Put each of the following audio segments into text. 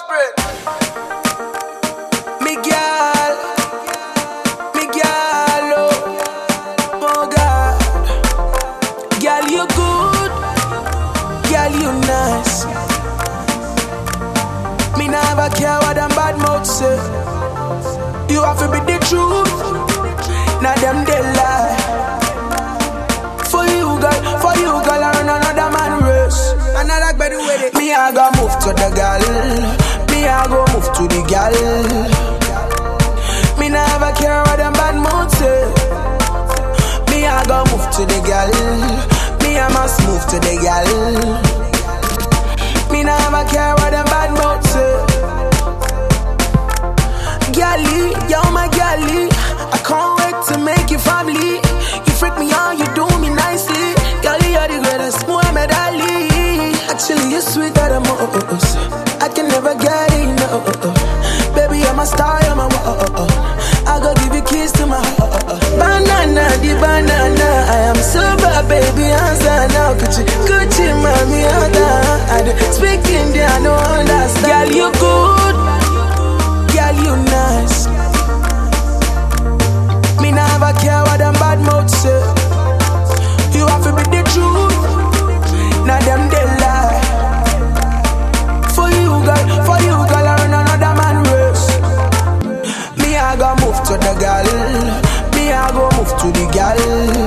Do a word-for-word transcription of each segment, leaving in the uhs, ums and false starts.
Corporate. Miguel, Miguel, oh, oh God. Girl, you good. Girl, you nice. Me never care what them bad mouth say. You have to be the truth. Now them they lie. For you, girl, for you, girl, I run another man race. Another better with it. Me, I go move to the girl. Me, I go move to the girl. Me never care what them bad mouth say. Me, I go move to the girl. Me, I must move to the girl. Me never care what them bad mouth say. Girlie, you're my girlie. I can't wait to make you family. You freak me out, you do me nicely. Girlie, you're the greatest, Muhammad Ali. Actually, you're sweeter than most. I can never get enough. Baby, I'm a star, you're my whoa. I go give you keys to my heart. Banana, the banana. I am super, baby, answer now. Gucci, Gucci, mommy, I speak Indian, I don't understand. Girl, you good. Girl, you nice. Me never care what them bad mouth say. You have to be the truth. Now them they lie. For you, girl, for you, girl, I run another man race. Me, I go move to the girl. Me, I go move to the girl.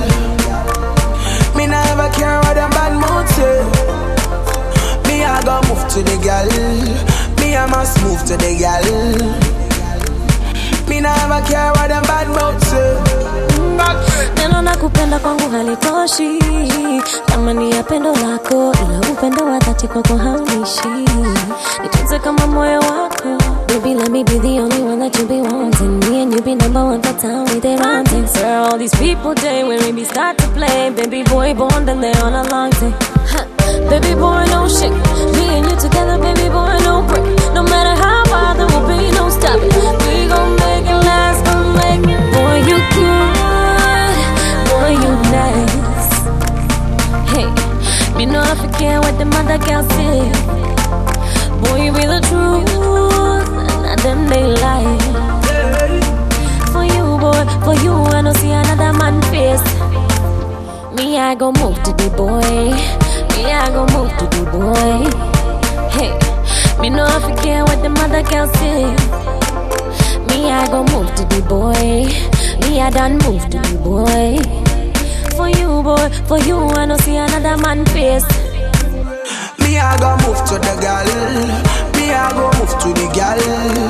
Me never care what them bad mouth say. Me, I go move to the girl. Me, I must move to the girl. Me never care what them bad mouth say. Neno na kupenda kwangu halitoshi. Thamani ya pendo lako, ila upendo wa dhati kwako haunishi. Nitunze kama moyo wako. Baby, let me be the only one that you be wanting. Me and you be number one for town with their wanting. Swear all these people day when we be start to play. Baby boy born, then they on a long day. Huh. Baby boy, no shit. Me and you together, baby boy, no break. No matter how wild, there will be no stopping. We gon' make it last, gon' make it. Boy, you good. Boy, you nice. Hey, me know I forget what the mother girl say. Boy, you be the truth, and them they lie. For you, boy, for you, I don't see another man face. Me, I go move to the boy. Me, I go move to the boy. Hey, me know I forget what the mother girl say. Me, I go move to the boy. Me, I done move to the boy. For you, boy, for you, I don't see another man face. Me, I go move to the girl. Me, I go move to the girl.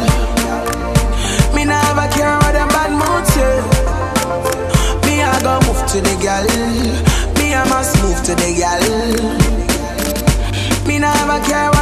Me never care what them bad mouth say. Me, I go move to the girl. Me, I must move to the girl. Me never care